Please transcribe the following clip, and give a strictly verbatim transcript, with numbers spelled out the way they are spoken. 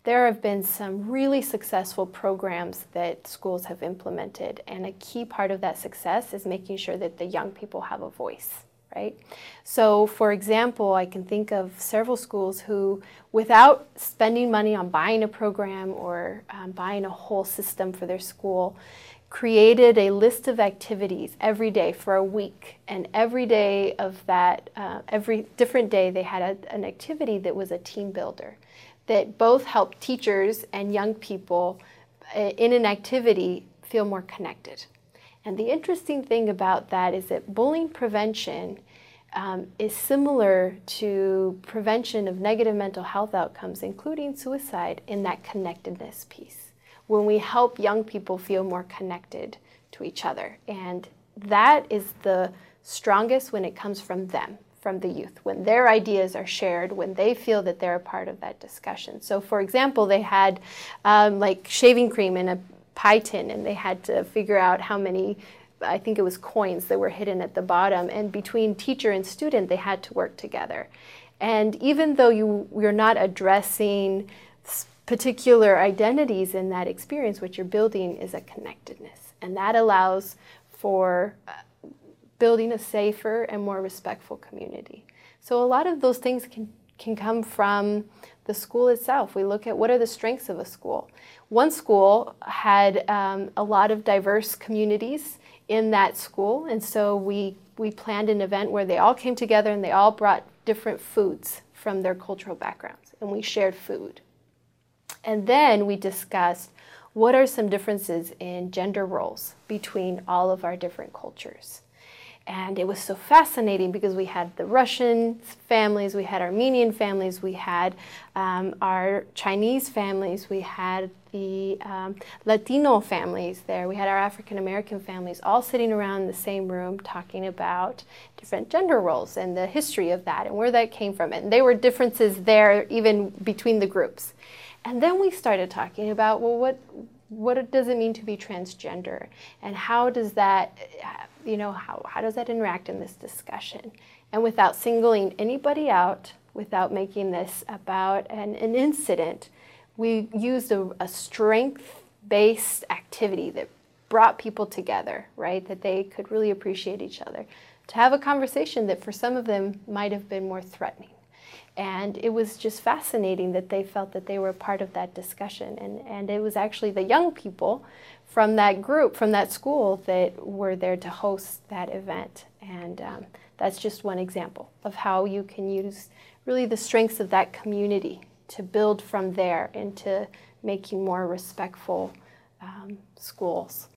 there have been some really successful programs that schools have implemented, and a key part of that success is making sure that the young people have a voice, right? So, for example, I can think of several schools who, without spending money on buying a program or um, buying a whole system for their school, created a list of activities every day for a week, and every day of that, uh, every different day they had a, an activity that was a team builder, that both helped teachers and young people uh, in an activity feel more connected. And the interesting thing about that is that bullying prevention um, is similar to prevention of negative mental health outcomes, including suicide, in that connectedness piece, when we help young people feel more connected to each other. And that is the strongest when it comes from them, from the youth, when their ideas are shared, when they feel that they're a part of that discussion. So for example, they had um, like shaving cream in a pie tin, and they had to figure out how many, I think it was coins that were hidden at the bottom, and between teacher and student they had to work together. And even though you, you're not addressing particular identities in that experience, what you're building is a connectedness, and that allows for uh, building a safer and more respectful community. So a lot of those things can, can come from the school itself. We look at what are the strengths of a school. One school had um, a lot of diverse communities in that school, and so we, we planned an event where they all came together and they all brought different foods from their cultural backgrounds, and we shared food. And then we discussed what are some differences in gender roles between all of our different cultures. And it was so fascinating because we had the Russian families, we had Armenian families, we had um, our Chinese families, we had the um, Latino families there, we had our African American families all sitting around the same room talking about different gender roles and the history of that and where that came from. And there were differences there even between the groups. And then we started talking about, well, what what does it mean to be transgender, and how does that, you know, how, how does that interact in this discussion? And without singling anybody out, without making this about an, an incident, we used a, a strength-based activity that brought people together, right? That they could really appreciate each other, to have a conversation that for some of them might have been more threatening. And it was just fascinating that they felt that they were a part of that discussion. And, and it was actually the young people from that group, from that school, that were there to host that event. And um, that's just one example of how you can use really the strengths of that community to build from there into making more respectful um, schools.